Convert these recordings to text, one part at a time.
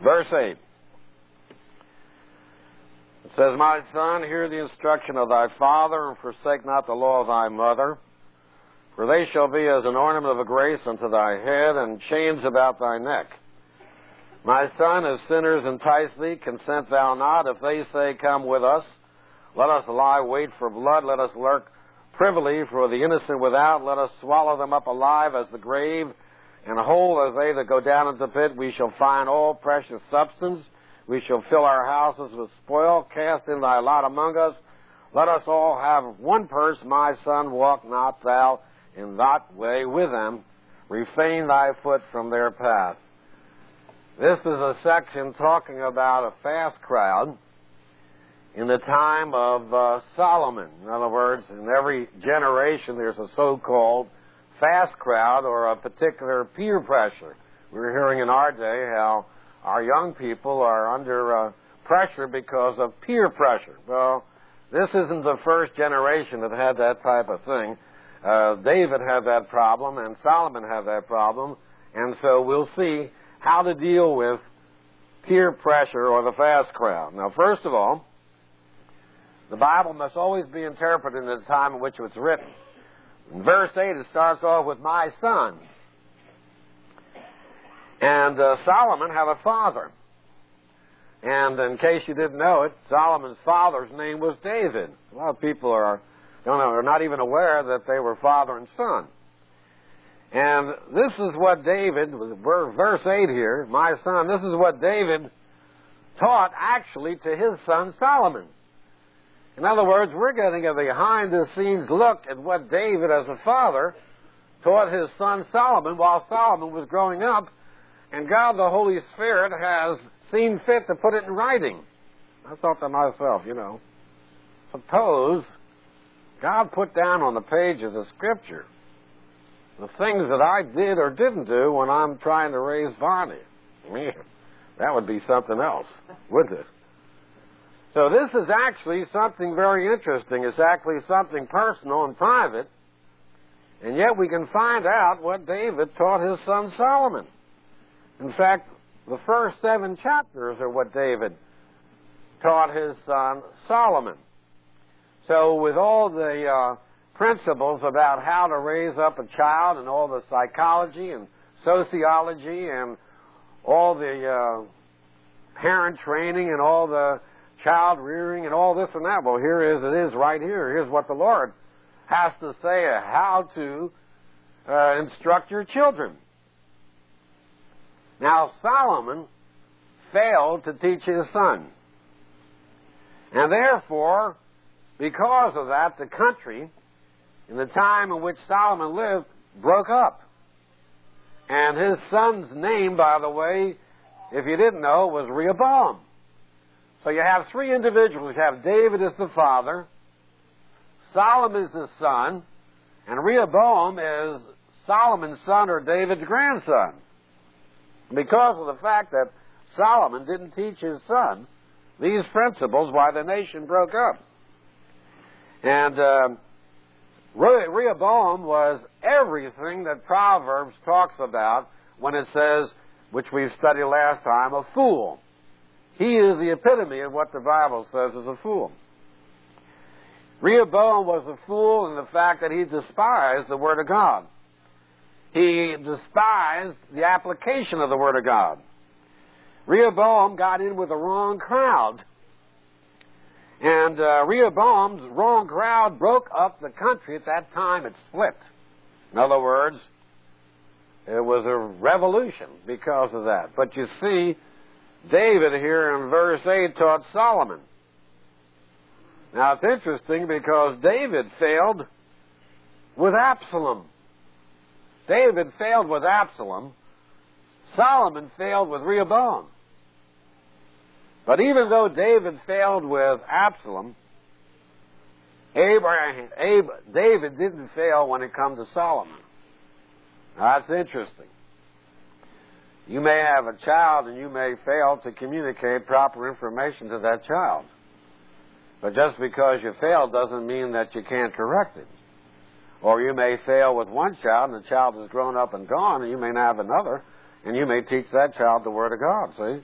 Verse 8. It says, My son, hear the instruction of thy father, and forsake not the law of thy mother. For they shall be as an ornament of grace unto thy head, and chains about thy neck. My son, if sinners entice thee, consent thou not. If they say, Come with us, let us lie wait for blood, let us lurk privily for the innocent without, let us swallow them up alive as the grave, and whole as they that go down into the pit. We shall find all precious substance. We shall fill our houses with spoil. Cast in thy lot among us. Let us all have one purse. My son, walk not thou in that way with them. Refrain thy foot from their path. This is a section talking about a fast crowd in the time of Solomon. In other words, in every generation there's a so-called fast crowd or a particular peer pressure. We're hearing in our day how our young people are under pressure because of peer pressure. Well, this isn't the first generation that had that type of thing. David had that problem, and Solomon had that problem, and so we'll see how to deal with peer pressure or the fast crowd. Now, first of all, the Bible must always be interpreted in the time in which it was written. In verse 8, it starts off with, My son. And Solomon had a father. And in case you didn't know it, Solomon's father's name was David. A lot of people are not even aware that they were father and son. And this is what David, verse 8 here, my son, this is what David taught actually to his son Solomon. In other words, we're getting a behind-the-scenes look at what David, as a father, taught his son Solomon while Solomon was growing up, and God the Holy Spirit has seen fit to put it in writing. I thought to myself, suppose God put down on the pages of Scripture the things that I did or didn't do when I'm trying to raise Barney. Man, that would be something else, wouldn't it? So this is actually something very interesting. It's actually something personal and private, and yet we can find out what David taught his son Solomon. In fact, the first 7 chapters are what David taught his son Solomon. So with all the principles about how to raise up a child and all the psychology and sociology and all the parent training and all the child rearing and all this and that, well, it is right here. Here's what the Lord has to say how to instruct your children. Now, Solomon failed to teach his son. And therefore, because of that, the country, in the time in which Solomon lived, broke up. And his son's name, by the way, if you didn't know, was Rehoboam. So you have 3 individuals. You have David as the father, Solomon is the son, and Rehoboam is Solomon's son or David's grandson. Because of the fact that Solomon didn't teach his son these principles, why the nation broke up. And Rehoboam was everything that Proverbs talks about when it says, which we've studied last time, a fool. He is the epitome of what the Bible says is a fool. Rehoboam was a fool in the fact that he despised the Word of God. He despised the application of the Word of God. Rehoboam got in with the wrong crowd. And Rehoboam's wrong crowd broke up the country. At that time, it split. In other words, it was a revolution because of that. But you see, David here in verse 8 taught Solomon. Now, it's interesting because David failed with Absalom. David failed with Absalom. Solomon failed with Rehoboam. But even though David failed with Absalom, David didn't fail when it comes to Solomon. Now, that's interesting. You may have a child and you may fail to communicate proper information to that child. But just because you failed doesn't mean that you can't correct it. Or you may fail with one child and the child has grown up and gone, and you may have another, and you may teach that child the Word of God, see?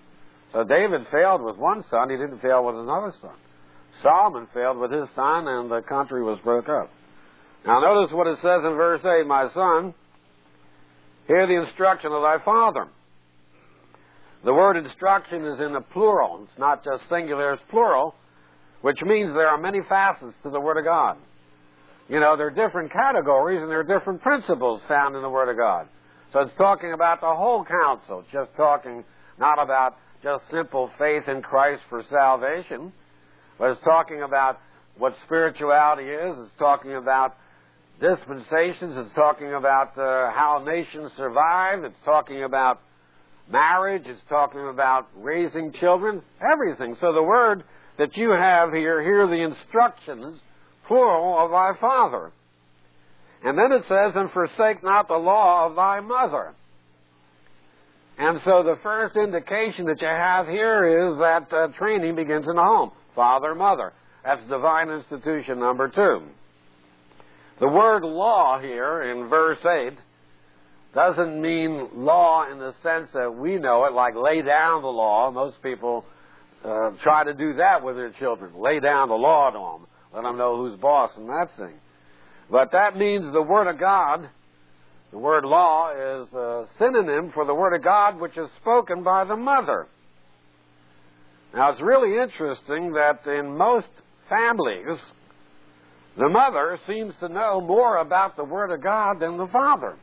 So David failed with one son. He didn't fail with another son. Solomon failed with his son, and the country was broke up. Now notice what it says in verse 8, "My son, hear the instruction of thy father." The word instruction is in the plural. It's not just singular, it's plural, which means there are many facets to the Word of God. You know, there are different categories and there are different principles found in the Word of God. So it's talking about the whole counsel, just talking not about just simple faith in Christ for salvation, but it's talking about what spirituality is. It's talking about dispensations. It's talking about how nations survive. It's talking about marriage. It's talking about raising children, everything. So the word that you have here, hear the instructions, plural, of thy father. And then it says, "And forsake not the law of thy mother." And so the first indication that you have here is that training begins in the home. Father, mother. That's divine institution number 2. The word law here in verse 8 doesn't mean law in the sense that we know it, like lay down the law. Most people try to do that with their children. Lay down the law to them. Let them know who's boss and that thing. But that means the Word of God, the word law, is a synonym for the Word of God which is spoken by the mother. Now it's really interesting that in most families, the mother seems to know more about the Word of God than the father.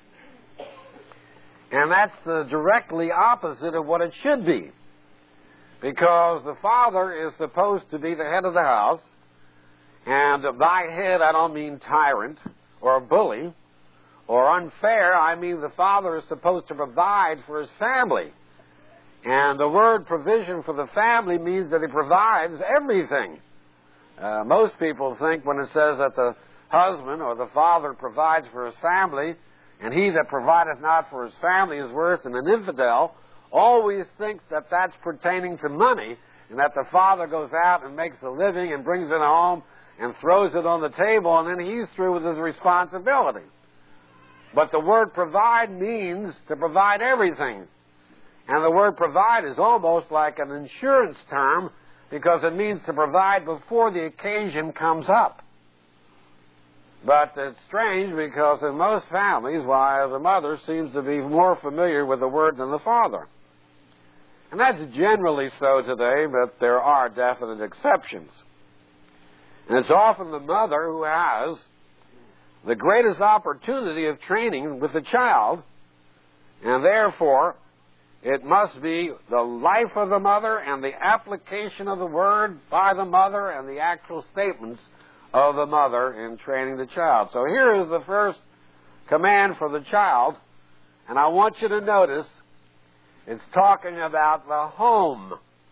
And that's directly opposite of what it should be. Because the father is supposed to be the head of the house. And by head, I don't mean tyrant or bully or unfair. I mean the father is supposed to provide for his family. And the word provision for the family means that he provides everything. Most people think when it says that the husband or the father provides for his family, and he that provideth not for his family is worse than an infidel, always thinks that that's pertaining to money, and that the father goes out and makes a living and brings it home and throws it on the table, and then he's through with his responsibility. But the word provide means to provide everything. And the word provide is almost like an insurance term, because it means to provide before the occasion comes up. But it's strange because in most families, why, the mother seems to be more familiar with the word than the father. And that's generally so today, but there are definite exceptions. And it's often the mother who has the greatest opportunity of training with the child, and therefore it must be the life of the mother and the application of the word by the mother and the actual statements of the mother in training the child. So here is the first command for the child, and I want you to notice it's talking about the home.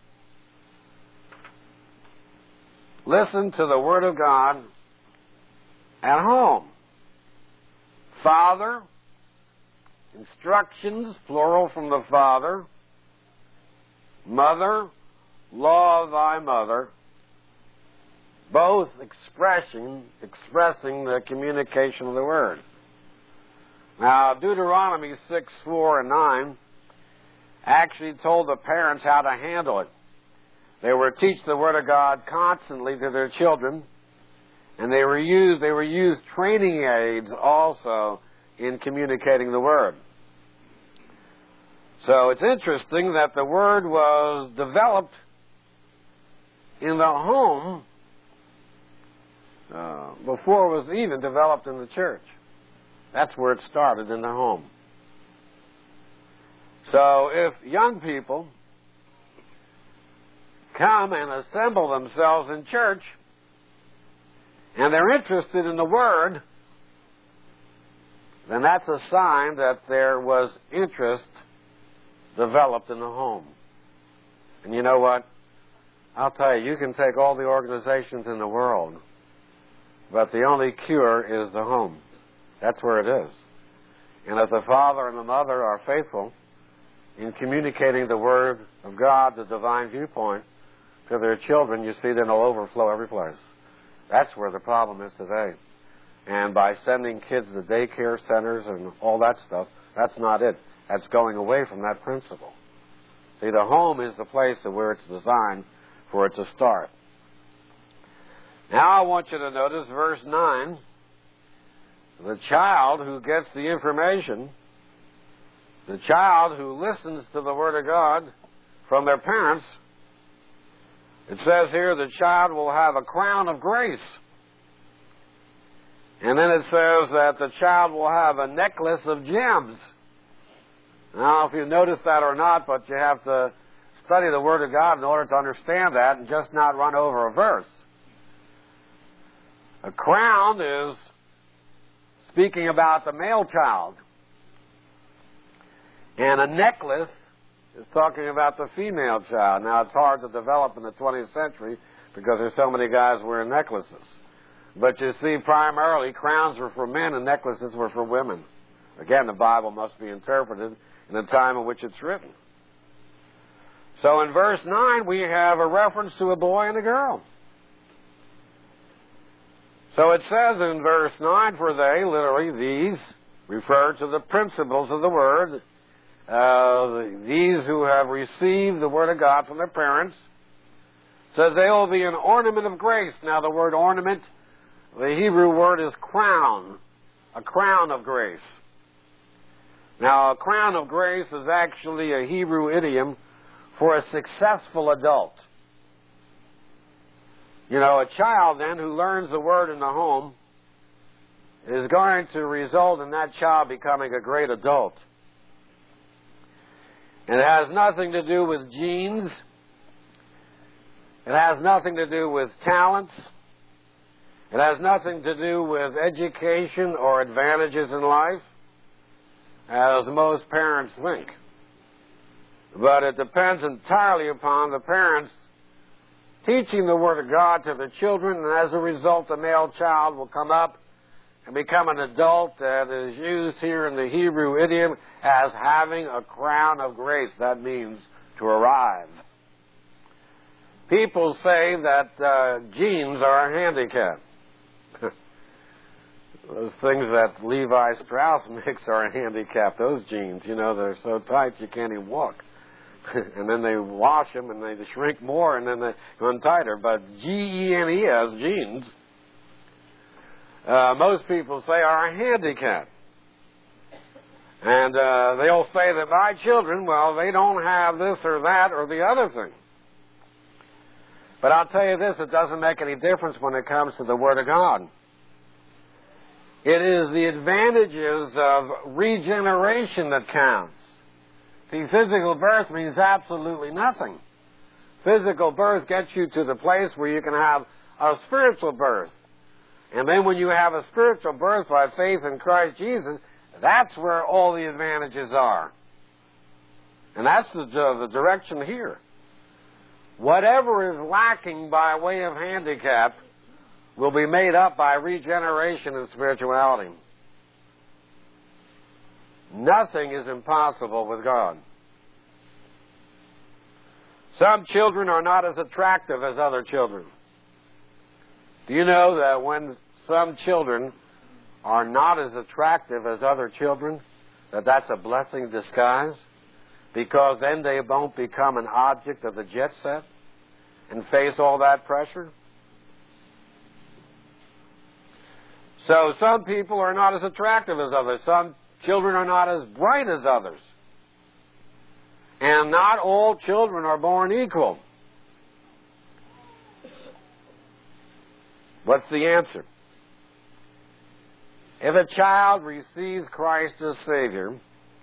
Listen to the Word of God at home. Father, instructions, plural from the father. Mother, law of thy mother. Both expressing the communication of the Word. Now, Deuteronomy 6, 4, and 9 actually told the parents how to handle it. They were to teach the Word of God constantly to their children, and they were used training aids also in communicating the Word. So it's interesting that the Word was developed in the home before it was even developed in the church. That's where it started, in the home. So if young people come and assemble themselves in church and they're interested in the Word, then that's a sign that there was interest developed in the home. And you know what? I'll tell you, you can take all the organizations in the world, but the only cure is the home. That's where it is. And if the father and the mother are faithful in communicating the Word of God, the divine viewpoint, to their children, you see then it'll overflow every place. That's where the problem is today. And by sending kids to daycare centers and all that stuff, that's not it. That's going away from that principle. See, the home is the place where it's designed for it to start. Now I want you to notice verse 9. The child who gets the information, the child who listens to the Word of God from their parents, it says here the child will have a crown of grace. And then it says that the child will have a necklace of gems. Now, if you notice that or not, but you have to study the Word of God in order to understand that and just not run over a verse. A crown is speaking about the male child. And a necklace is talking about the female child. Now, it's hard to develop in the 20th century because there's so many guys wearing necklaces. But you see, primarily, crowns were for men and necklaces were for women. Again, the Bible must be interpreted in the time in which it's written. So in verse 9, we have a reference to a boy and a girl. So it says in verse 9, for they, literally, these, refer to the principles of the Word. These who have received the Word of God from their parents, says they will be an ornament of grace. Now the word ornament, the Hebrew word is crown, a crown of grace. Now a crown of grace is actually a Hebrew idiom for a successful adult. You know, a child then who learns the Word in the home is going to result in that child becoming a great adult. And it has nothing to do with genes. It has nothing to do with talents. It has nothing to do with education or advantages in life, as most parents think. But it depends entirely upon the parents teaching the Word of God to the children, and as a result, the male child will come up and become an adult that is used here in the Hebrew idiom as having a crown of grace. That means to arrive. People say that genes are a handicap. Those things that Levi Strauss makes are a handicap. Those jeans, you know, they're so tight you can't even walk. And then they wash them and they shrink more and then they go tighter. But G-E-N-E-S, genes, most people say are a handicap. And they'll say that my children, well, they don't have this or that or the other thing. But I'll tell you this, it doesn't make any difference when it comes to the Word of God. It is the advantages of regeneration that counts. See, physical birth means absolutely nothing. Physical birth gets you to the place where you can have a spiritual birth. And then when you have a spiritual birth by faith in Christ Jesus, that's where all the advantages are. And that's the direction here. Whatever is lacking by way of handicap will be made up by regeneration and spirituality. Nothing is impossible with God. Some children are not as attractive as other children. Do you know that when some children are not as attractive as other children, that's a blessing in disguise? Because then they won't become an object of the jet set and face all that pressure. So some people are not as attractive as others. Some children are not as bright as others. And not all children are born equal. What's the answer? If a child receives Christ as Savior,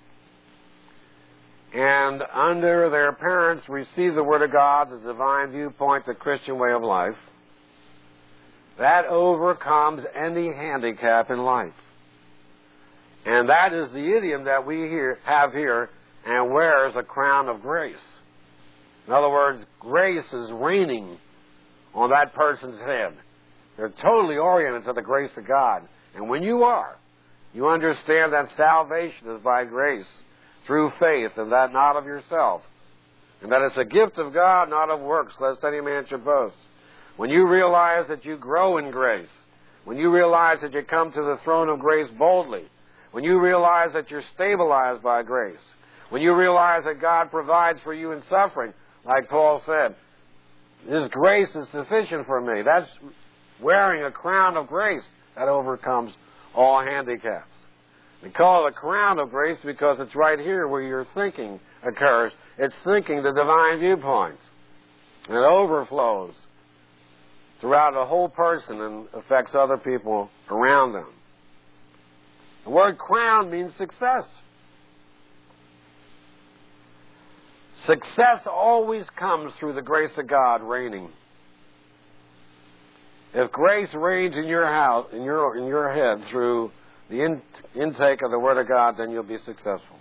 and under their parents receive the Word of God, the divine viewpoint, the Christian way of life, that overcomes any handicap in life. And that is the idiom that we have here, and wears a crown of grace. In other words, grace is reigning on that person's head. They're totally oriented to the grace of God. And when you are, you understand that salvation is by grace, through faith, and that not of yourself. And that it's a gift of God, not of works, lest any man should boast. When you realize that you grow in grace, when you realize that you come to the throne of grace boldly, when you realize that you're stabilized by grace, When you realize that God provides for you in suffering, like Paul said, His grace is sufficient for me. That's wearing a crown of grace that overcomes all handicaps. We call it a crown of grace because it's right here where your thinking occurs. It's thinking the divine viewpoints. And it overflows throughout the whole person and affects other people around them. The word crown means success. Success always comes through the grace of God reigning. If grace reigns in your house, in your head through the intake of the Word of God, then you'll be successful.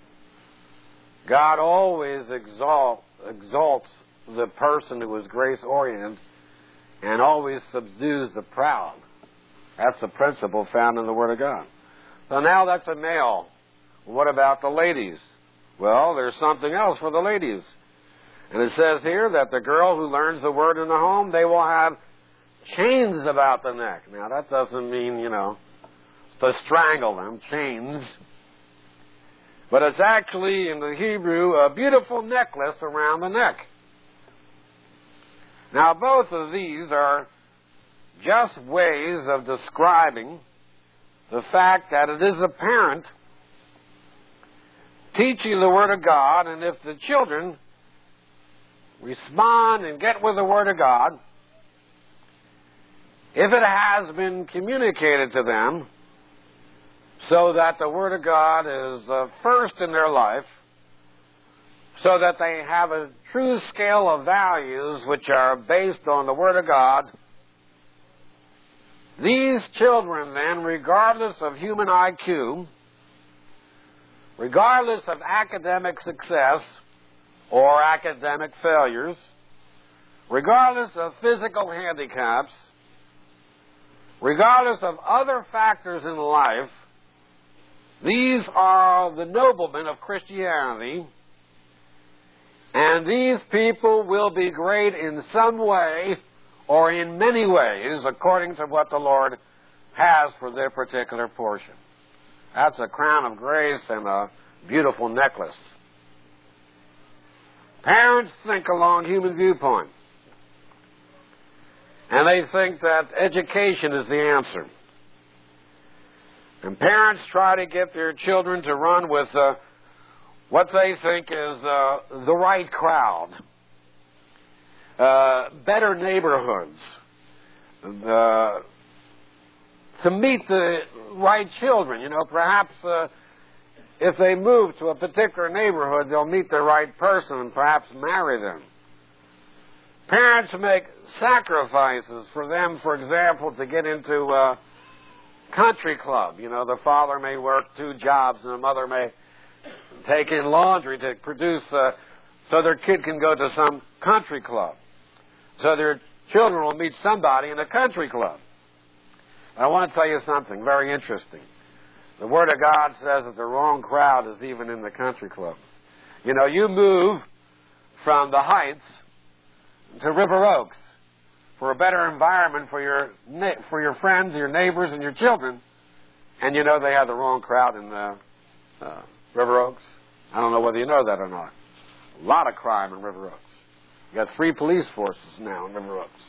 God always exalts the person who is grace-oriented and always subdues the proud. That's the principle found in the Word of God. So now that's a male. What about the ladies? Well, there's something else for the ladies. And it says here that the girl who learns the Word in the home, they will have chains about the neck. Now, that doesn't mean, to strangle them, chains. But it's actually, in the Hebrew, a beautiful necklace around the neck. Now, both of these are just ways of describing the fact that it is a parent teaching the Word of God, and if the children respond and get with the Word of God, if it has been communicated to them so that the Word of God is first in their life, so that they have a true scale of values which are based on the Word of God, these children then, regardless of human IQ, regardless of academic success or academic failures, regardless of physical handicaps, regardless of other factors in life, these are the noblemen of Christianity, and these people will be great in some way or in many ways according to what the Lord has for their particular portion. That's a crown of grace and a beautiful necklace. Parents think along human viewpoint. And they think that education is the answer. And parents try to get their children to run with what they think is the right crowd, better neighborhoods, to meet the right children. Perhaps if they move to a particular neighborhood, they'll meet the right person and perhaps marry them. Parents make sacrifices for them, for example, to get into a country club. The father may work 2 jobs and the mother may take in laundry to produce so their kid can go to some country club. So their children will meet somebody in a country club. I want to tell you something very interesting. The Word of God says that the wrong crowd is even in the country clubs. You move from the Heights to River Oaks for a better environment for your friends, your neighbors, and your children, and they have the wrong crowd in River Oaks. I don't know whether you know that or not. A lot of crime in River Oaks. You got 3 police forces now in River Oaks.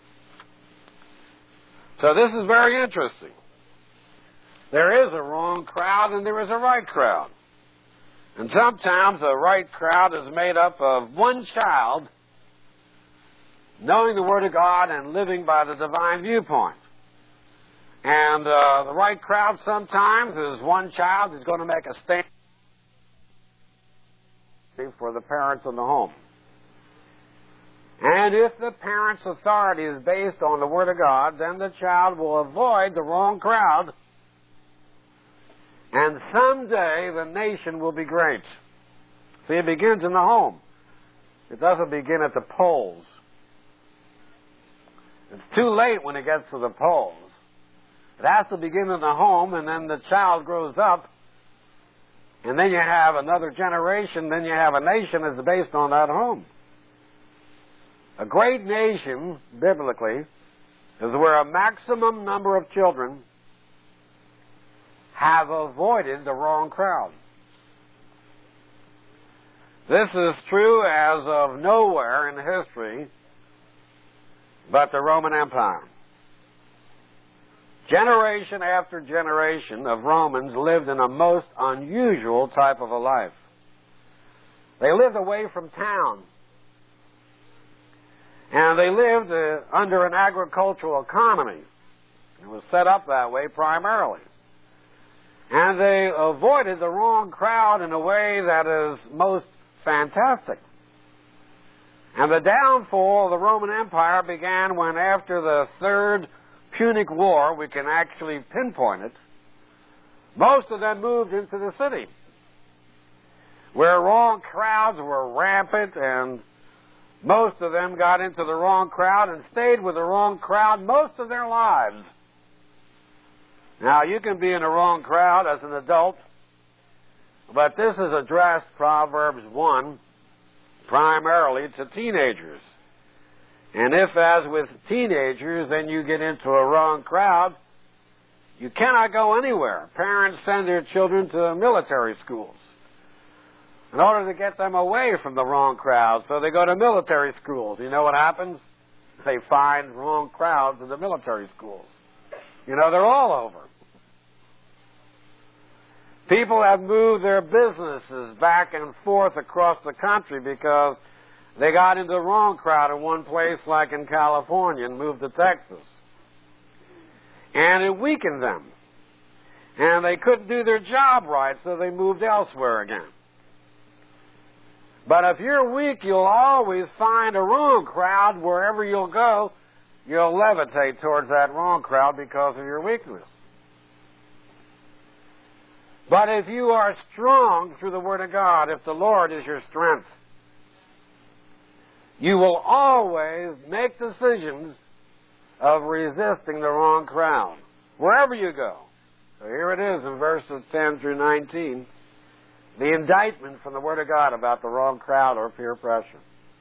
So this is very interesting. There is a wrong crowd and there is a right crowd. And sometimes a right crowd is made up of one child knowing the Word of God and living by the divine viewpoint. And the right crowd sometimes is one child who's going to make a stand for the parents in the home. And if the parent's authority is based on the Word of God, then the child will avoid the wrong crowd, and someday the nation will be great. See, it begins in the home. It doesn't begin at the polls. It's too late when it gets to the polls. It has to begin in the home, and then the child grows up, and then you have another generation, then you have a nation that's based on that home. A great nation, biblically, is where a maximum number of children have avoided the wrong crowd. This is true as of nowhere in history but the Roman Empire. Generation after generation of Romans lived in a most unusual type of a life. They lived away from town. And they lived under an agricultural economy. It was set up that way primarily. And they avoided the wrong crowd in a way that is most fantastic. And the downfall of the Roman Empire began when, after the Third Punic War, we can actually pinpoint it, most of them moved into the city, where wrong crowds were rampant, and most of them got into the wrong crowd and stayed with the wrong crowd most of their lives. Now, you can be in the wrong crowd as an adult, but this is addressed, Proverbs 1, primarily to teenagers. And if, as with teenagers, then you get into a wrong crowd, you cannot go anywhere. Parents send their children to military schools in order to get them away from the wrong crowd. So they go to military schools. You know what happens? They find wrong crowds in the military schools. You know, they're all over. People have moved their businesses back and forth across the country because they got into the wrong crowd in one place, like in California, and moved to Texas. And it weakened them. And they couldn't do their job right, so they moved elsewhere again. But if you're weak, you'll always find a wrong crowd. Wherever you'll go, you'll levitate towards that wrong crowd because of your weakness. But if you are strong through the Word of God, if the Lord is your strength, you will always make decisions of resisting the wrong crowd, wherever you go. So here it is in verses 10 through 19, the indictment from the Word of God about the wrong crowd or peer pressure.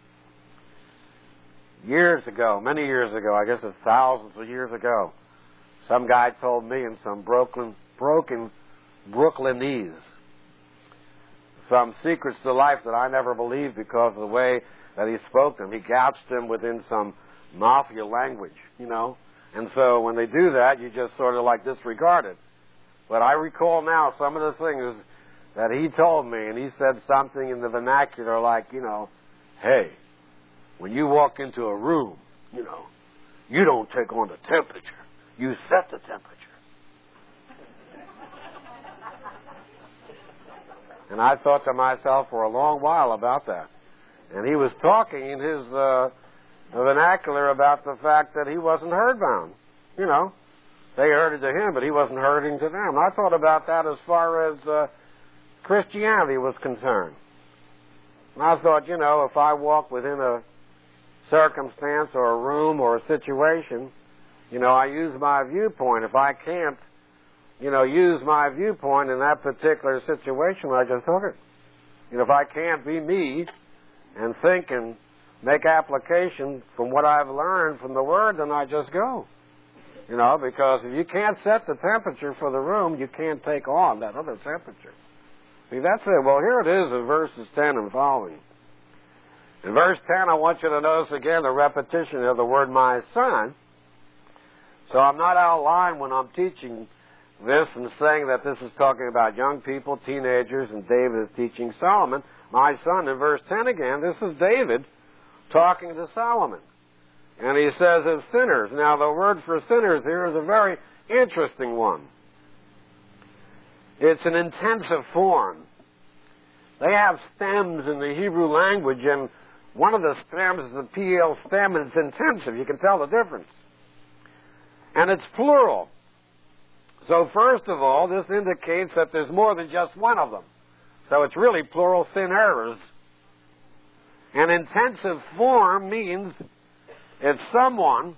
Years ago, many years ago, I guess it's thousands of years ago, some guy told me in some broken Brooklynese some secrets to life that I never believed because of the way that he spoke them. He couched them within some mafia language, you know. And so when they do that, you just sort of like disregard it. But I recall now some of the things that he told me, and he said something in the vernacular like, you know, hey, when you walk into a room, you know, you don't take on the temperature. You set the temperature. And I thought to myself for a long while about that. And he was talking in his vernacular about the fact that he wasn't herdbound. You know, they herded to him, but he wasn't herding to them. I thought about that as far as Christianity was concerned. And I thought, you know, if I walk within a circumstance or a room or a situation, you know, I use my viewpoint. If I can't, you know, use my viewpoint in that particular situation, I just hook it. You know, if I can't be me and think and make application from what I've learned from the Word, then I just go. You know, because if you can't set the temperature for the room, you can't take on that other temperature. See, that's it. Well, here it is in verses 10 and following. In verse 10, I want you to notice again the repetition of the word my son. So I'm not out of line when I'm teaching this and saying that this is talking about young people, teenagers, and David is teaching Solomon. My son, in verse 10 again, this is David talking to Solomon. And he says of sinners. Now, the word for sinners here is a very interesting one. It's an intensive form. They have stems in the Hebrew language, and one of the stems is the PL stem, and it's intensive. You can tell the difference. And it's plural. So first of all, this indicates that there's more than just one of them. So it's really plural sinners. An intensive form means it's someone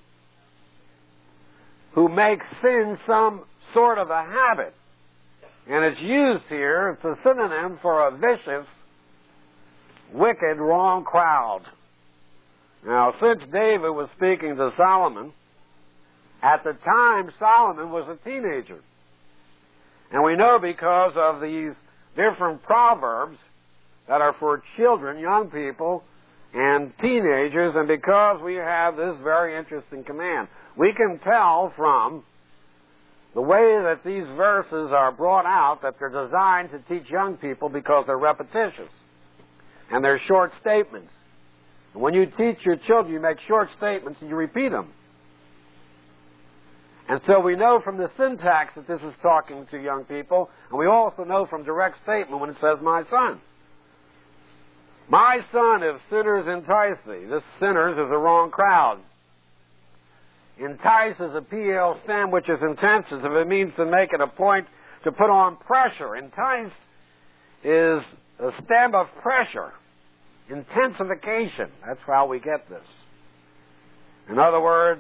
who makes sin some sort of a habit. And it's used here, it's a synonym for a vicious, wicked, wrong crowd. Now, since David was speaking to Solomon, at the time Solomon was a teenager. And we know because of these different proverbs that are for children, young people, and teenagers, and because we have this very interesting command. We can tell from the way that these verses are brought out that they're designed to teach young people because they're repetitious and they're short statements. And when you teach your children, you make short statements and you repeat them. And so we know from the syntax that this is talking to young people, and we also know from direct statement when it says, my son. My son, if sinners entice thee. This sinners is the wrong crowd. Entice is a PL stem which is intensive. It means to make it a point to put on pressure. Entice is a stem of pressure. Intensification. That's how we get this. In other words,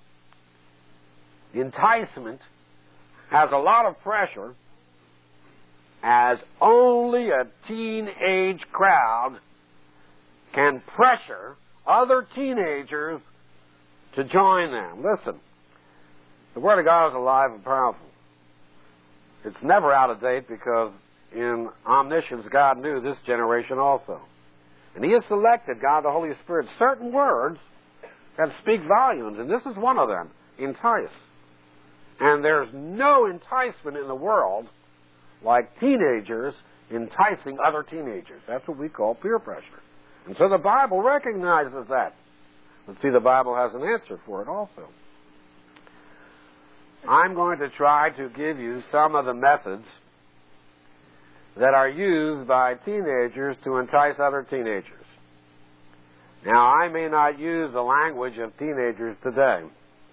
enticement has a lot of pressure, as only a teenage crowd can pressure other teenagers to join them. Listen, the Word of God is alive and powerful. It's never out of date because in omniscience God knew this generation also. And He has selected, God the Holy Spirit, certain words that speak volumes, and this is one of them, entice. And there's no enticement in the world like teenagers enticing other teenagers. That's what we call peer pressure. And so the Bible recognizes that. But see, the Bible has an answer for it also. I'm going to try to give you some of the methods that are used by teenagers to entice other teenagers. Now, I may not use the language of teenagers today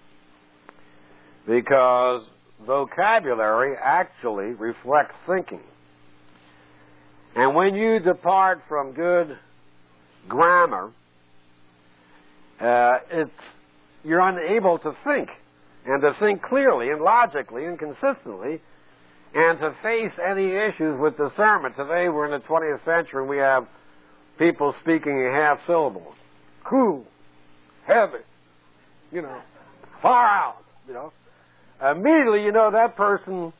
because vocabulary actually reflects thinking. And when you depart from good grammar, you're unable to think, and to think clearly and logically and consistently, and to face any issues with discernment. Today we're in the 20th century and we have people speaking in half syllables. Cool, heavy, far out, Immediately you know that person,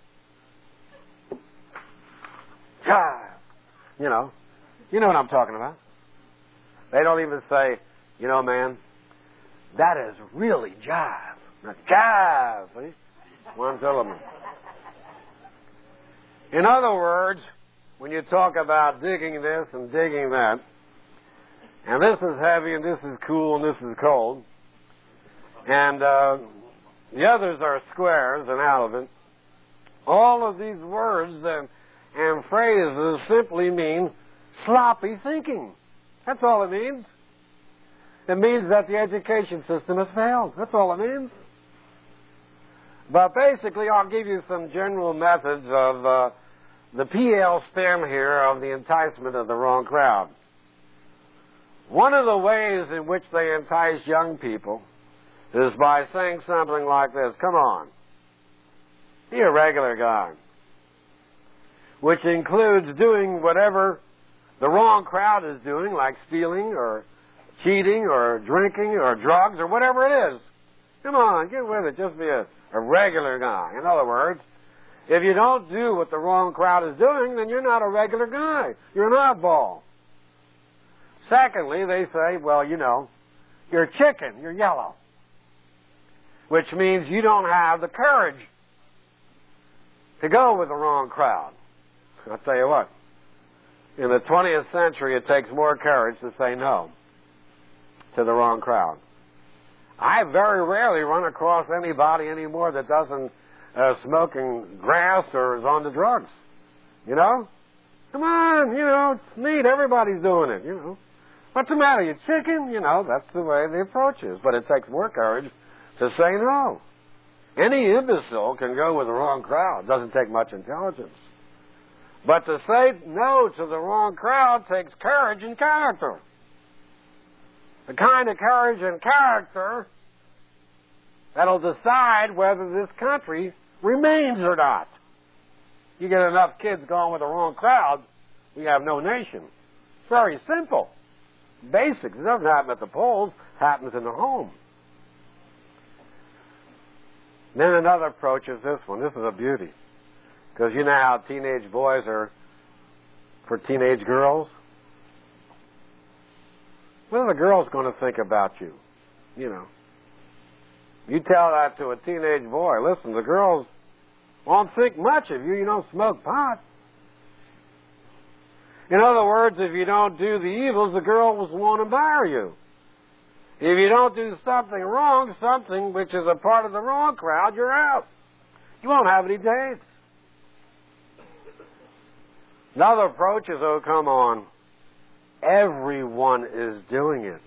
you know what I'm talking about. They don't even say, man, that is really jive. Not jive, see? One syllable. In other words, when you talk about digging this and digging that, and this is heavy and this is cool and this is cold, and the others are squares and out of it, all of these words and phrases simply mean sloppy thinking. That's all it means. It means that the education system has failed. That's all it means. But basically, I'll give you some general methods of the PL stem here of the enticement of the wrong crowd. One of the ways in which they entice young people is by saying something like this: come on, be a regular guy. Which includes doing whatever the wrong crowd is doing, like stealing or cheating or drinking or drugs or whatever it is. Come on, get with it. Just be a regular guy. In other words, if you don't do what the wrong crowd is doing, then you're not a regular guy. You're an oddball. Secondly, they say, well, you're chicken, you're yellow. Which means you don't have the courage to go with the wrong crowd. I'll tell you what, in the 20th century, it takes more courage to say no to the wrong crowd. I very rarely run across anybody anymore that doesn't smoking grass or is on the drugs. Come on, it's neat. Everybody's doing it, What's the matter, you chicken? That's the way the approach is. But it takes more courage to say no. Any imbecile can go with the wrong crowd. It doesn't take much intelligence. But to say no to the wrong crowd takes courage and character. The kind of courage and character that'll decide whether this country remains or not. You get enough kids going with the wrong crowd, we have no nation. It's very simple. Basics. It doesn't happen at the polls. It happens in the home. Then another approach is this one. This is a beauty. Because you know how teenage boys are for teenage girls? What are the girls going to think about you? You know. You tell that to a teenage boy. Listen, the girls won't think much of you. You don't smoke pot. In other words, if you don't do the evils, the girls won't admire you. If you don't do something wrong, something which is a part of the wrong crowd, you're out. You won't have any dates. Another approach is, oh, come on. Everyone is doing it.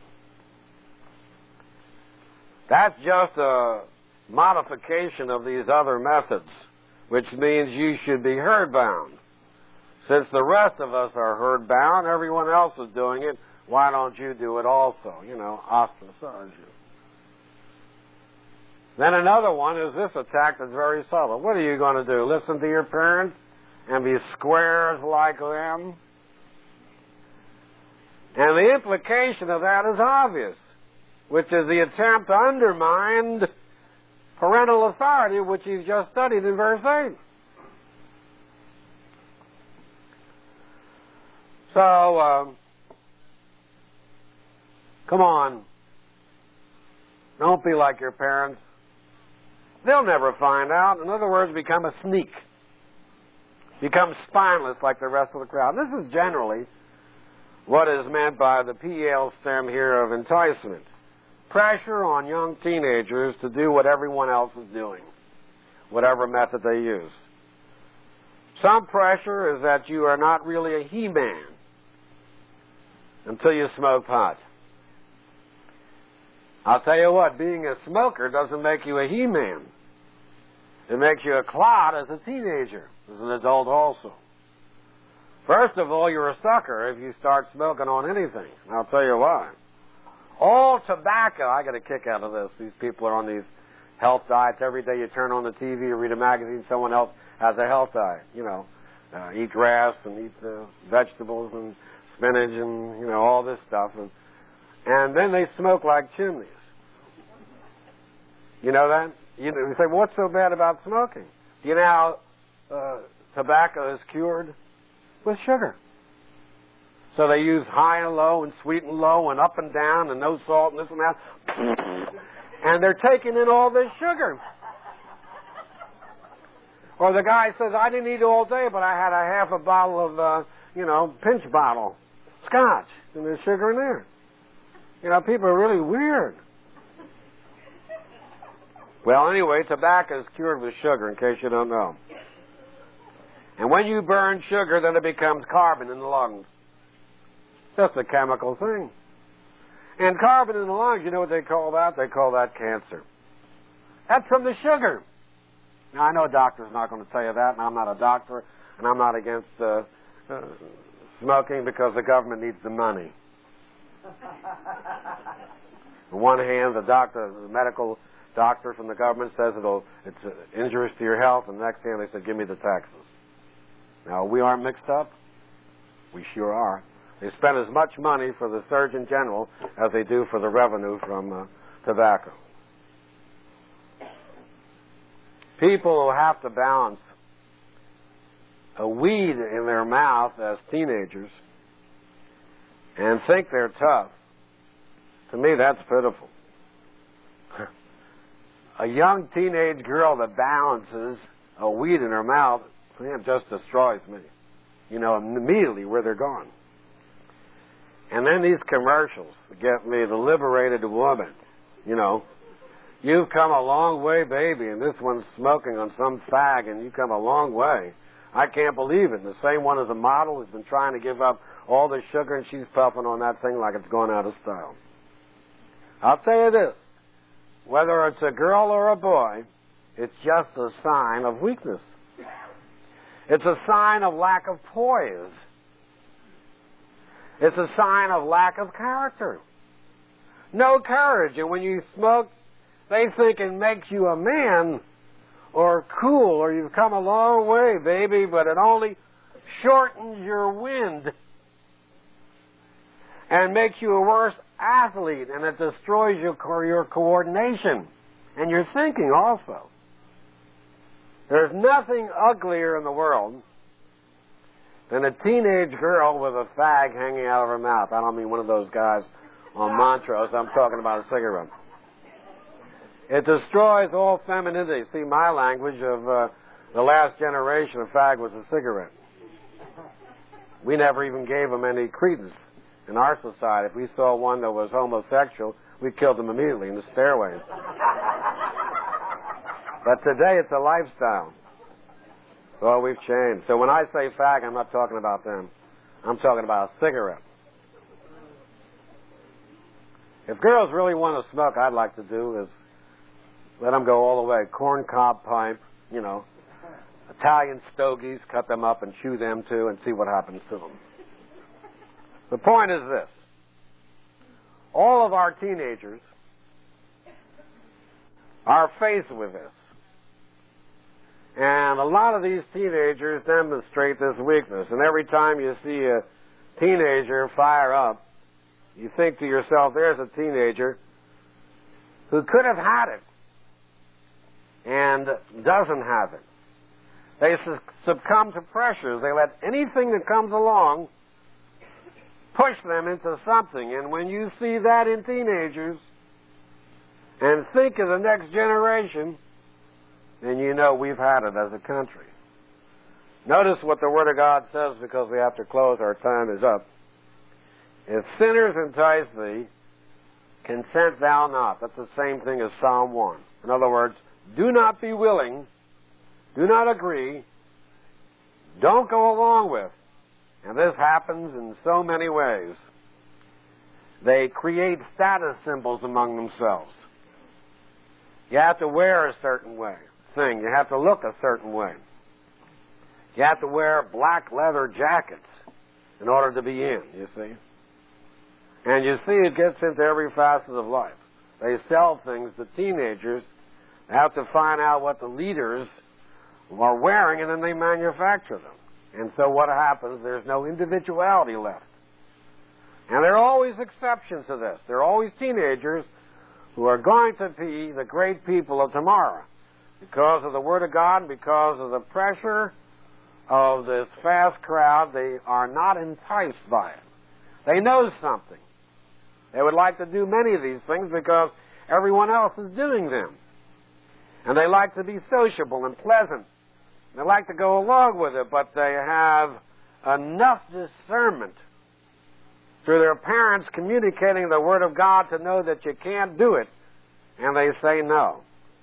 That's just a modification of these other methods, which means you should be herd-bound. Since the rest of us are herd-bound, everyone else is doing it, why don't you do it also? You know, ostracize you. Then another one is this attack that's very subtle. What are you going to do? Listen to your parents and be squares like them? And the implication of that is obvious, which is the attempt to undermine parental authority, which you've just studied in verse 8. So, come on. Don't be like your parents. They'll never find out. In other words, become a sneak. Become spineless like the rest of the crowd. This is generally what is meant by the PL stem here of enticement. Pressure on young teenagers to do what everyone else is doing, whatever method they use. Some pressure is that you are not really a he-man until you smoke pot. I'll tell you what, being a smoker doesn't make you a he-man. It makes you a clod as a teenager, as an adult also. First of all, you're a sucker if you start smoking on anything. And I'll tell you why. All tobacco, I get a kick out of this. These people are on these health diets. Every day you turn on the TV or read a magazine, someone else has a health diet. You know, eat grass and eat vegetables and spinach and, you know, all this stuff. And then they smoke like chimneys. You know that? You say, well, what's so bad about smoking? Do you know how tobacco is cured? With sugar. So they use high and low and sweet and low and up and down and no salt and this and that. And they're taking in all this sugar. Or the guy says, I didn't eat all day, but I had a half a bottle of, pinch bottle scotch. And there's sugar in there. You know, people are really weird. Well, anyway, tobacco is cured with sugar, in case you don't know. And when you burn sugar, then it becomes carbon in the lungs. Just a chemical thing. And carbon in the lungs, you know what they call that? They call that cancer. That's from the sugar. Now, I know a doctor's not going to tell you that, and I'm not a doctor, and I'm not against smoking because the government needs the money. On one hand, the medical doctor from the government says it's injurious to your health, and the next hand they said, give me the taxes. Now, we aren't mixed up. We sure are. They spend as much money for the Surgeon General as they do for the revenue from tobacco. People who have to balance a weed in their mouth as teenagers and think they're tough, to me that's pitiful. A young teenage girl that balances a weed in her mouth, it just destroys me. You know, immediately where they're gone. And then these commercials get me, the liberated woman. You know, you've come a long way, baby, and this one's smoking on some fag, and you've come a long way. I can't believe it. And the same one as a model has been trying to give up all the sugar, and she's puffing on that thing like it's going out of style. I'll tell you this. Whether it's a girl or a boy, it's just a sign of weakness. It's a sign of lack of poise. It's a sign of lack of character. No courage. And when you smoke, they think it makes you a man or cool or you've come a long way, baby, but it only shortens your wind and makes you a worse athlete, and it destroys your coordination and your thinking also. There's nothing uglier in the world than a teenage girl with a fag hanging out of her mouth. I don't mean one of those guys on Montrose. I'm talking about a cigarette. It destroys all femininity. See, my language of the last generation of fag was a cigarette. We never even gave them any credence in our society. If we saw one that was homosexual, we killed them immediately in the stairways. But today it's a lifestyle. Well, we've changed. So when I say fag, I'm not talking about them. I'm talking about a cigarette. If girls really want to smoke, I'd like to do is let them go all the way. Corncob pipe, Italian stogies, cut them up and chew them too and see what happens to them. The point is this. All of our teenagers are faced with this. And a lot of these teenagers demonstrate this weakness. And every time you see a teenager fire up, you think to yourself, there's a teenager who could have had it and doesn't have it. They succumb to pressures. They let anything that comes along push them into something. And when you see that in teenagers and think of the next generation, then you know we've had it as a country. Notice what the Word of God says, because we have to close. Our time is up. If sinners entice thee, consent thou not. That's the same thing as Psalm 1. In other words, do not be willing, do not agree, don't go along with. And this happens in so many ways. They create status symbols among themselves. You have to wear a certain thing. You have to look a certain way. You have to wear black leather jackets in order to be in, you see. And you see it gets into every facet of life. They sell things to teenagers. They have to find out what the leaders are wearing, and then they manufacture them. And so what happens, there's no individuality left. And there are always exceptions to this. There are always teenagers who are going to be the great people of tomorrow because of the Word of God and because of the pressure of this fast crowd. They are not enticed by it. They know something. They would like to do many of these things because everyone else is doing them. And they like to be sociable and pleasant. They like to go along with it, but they have enough discernment through their parents communicating the Word of God to know that you can't do it, and they say no.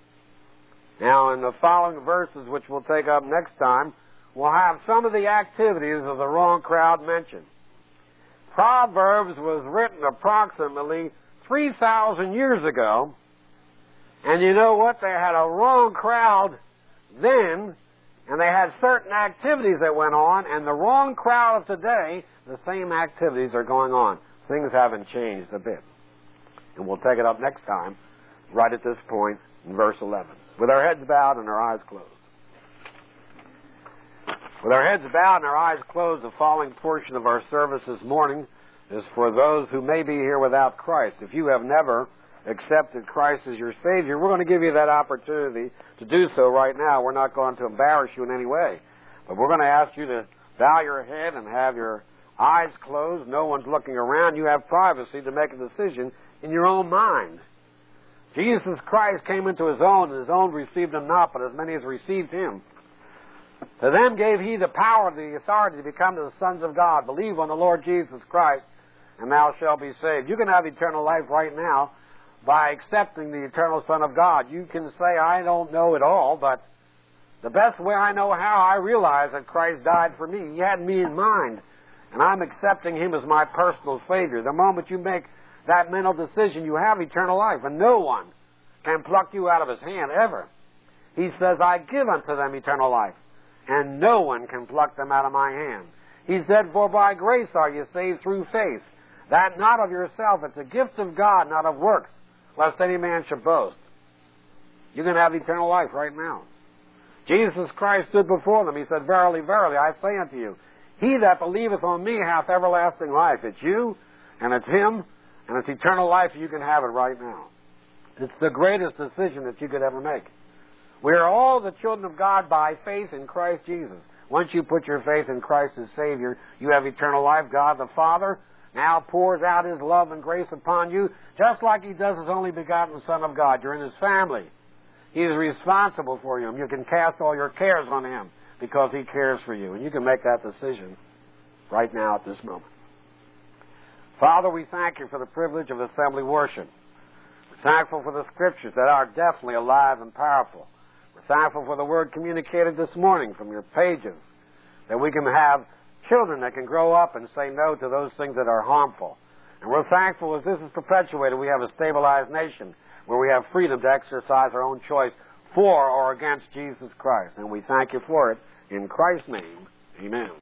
Now, in the following verses, which we'll take up next time, we'll have some of the activities of the wrong crowd mentioned. Proverbs was written approximately 3,000 years ago, and you know what? They had a wrong crowd then, and they had certain activities that went on, and the wrong crowd of today, the same activities are going on. Things haven't changed a bit. And we'll take it up next time, right at this point in verse 11, with our heads bowed and our eyes closed. With our heads bowed and our eyes closed, the following portion of our service this morning is for those who may be here without Christ. If you have never accepted Christ as your Savior, we're going to give you that opportunity to do so right now. We're not going to embarrass you in any way, but we're going to ask you to bow your head and have your eyes closed. No one's looking around. You have privacy to make a decision in your own mind. Jesus Christ came into His own, and His own received Him not, but as many as received Him, to them gave He the power, the authority to become the sons of God. Believe on the Lord Jesus Christ, and thou shalt be saved. You can have eternal life right now by accepting the eternal Son of God. You can say, I don't know it all, but the best way I know how, I realize that Christ died for me. He had me in mind, and I'm accepting Him as my personal Savior. The moment you make that mental decision, you have eternal life, and no one can pluck you out of His hand, ever. He says, I give unto them eternal life, and no one can pluck them out of my hand. He said, for by grace are you saved through faith, that not of yourself, it's a gift of God, not of works, lest any man should boast. You can have eternal life right now. Jesus Christ stood before them. He said, verily, verily, I say unto you, he that believeth on me hath everlasting life. It's you, and it's him, and it's eternal life. You can have it right now. It's the greatest decision that you could ever make. We are all the children of God by faith in Christ Jesus. Once you put your faith in Christ as Savior, you have eternal life. God the Father now pours out His love and grace upon you, just like He does His only begotten Son of God. You're in His family. He is responsible for you. You can cast all your cares on Him because He cares for you. And you can make that decision right now at this moment. Father, we thank You for the privilege of assembly worship. We're thankful for the Scriptures that are definitely alive and powerful. We're thankful for the Word communicated this morning from Your pages, that we can have children that can grow up and say no to those things that are harmful. And we're thankful as this is perpetuated, we have a stabilized nation where we have freedom to exercise our own choice for or against Jesus Christ. And we thank You for it. In Christ's name, amen.